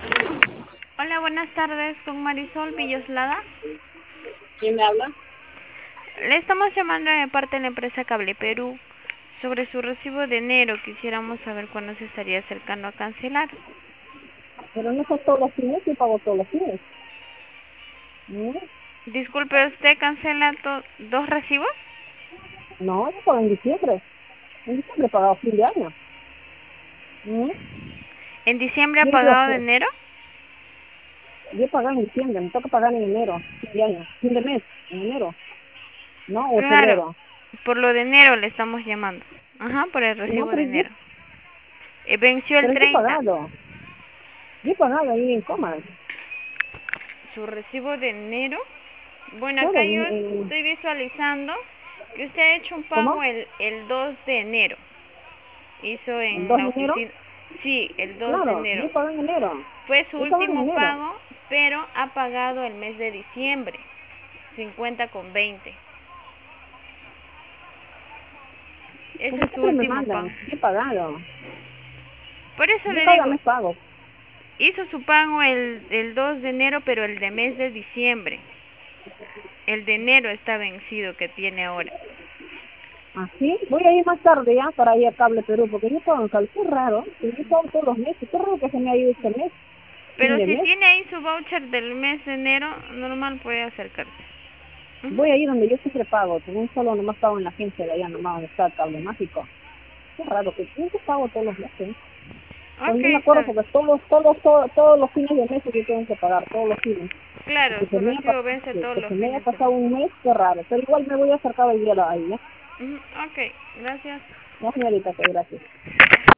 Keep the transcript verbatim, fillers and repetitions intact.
Hola, buenas tardes, con Marisol Villoslada. ¿Quién me habla? Le estamos llamando de parte de la empresa Cable Perú sobre su recibo de enero. Quisiéramos saber cuándo se estaría acercando a cancelar. Pero no son todos los fines, yo pago todos los fines. ¿Mm? Disculpe, ¿usted cancela to- dos recibos? No, yo pago en diciembre. En diciembre he pagado fin de año. ¿Mm? ¿En diciembre ha Yo digo, pagado de pues, enero? yo he pagado en diciembre, me toca pagar en enero, fin de año, fin de mes, en enero, ¿no? O Claro, febrero. por lo de enero le estamos llamando. Ajá, por el No, recibo de pero yo, enero. Eh, venció el pero yo he treinta. pagado. Yo he pagado ahí en Comas. Su recibo de enero. Bueno, Claro, acá yo en, en- estoy visualizando que usted ha hecho un pago ¿cómo? el, el dos de enero. Hizo El en dos la de enero. oficina. Sí, el dos de Claro, enero. yo pago en enero. Fue su Yo pago en último enero. pago, pero ha pagado el mes de diciembre. cincuenta con veinte. Ese Porque es su siempre me último pago. mandan, yo he pagado. Por eso Yo le cada digo, mes pago. hizo su pago el, el dos de enero, pero el de mes de diciembre. El de enero está vencido que tiene ahora. Así, voy a ir más tarde ya para ir a Cable Perú, porque yo pago en Cable, qué raro, que yo pago todos los meses, qué raro que se me ha ido este mes, fin Pero de si mes. tiene ahí su voucher del mes de enero, normal puede acercarse. Ujú. Voy a ir donde yo siempre pago, tengo un solo nomás pago en la agencia de allá nomás donde está el Cable Mágico. Qué raro, que siempre pago todos los meses. Pues Ok, yo me está acuerdo bien. porque todos, todos, todos, todos los fines de mes yo tengo que pagar, todos los fines. Y Claro, que su se me haya, pas- recibo vence que, todos que los se me haya fines de pasado mes. un mes, qué raro, pero igual me voy a acercar hoy día ahí, ¿ya? Ujú. Ok, gracias. Ya señorita, que gracias.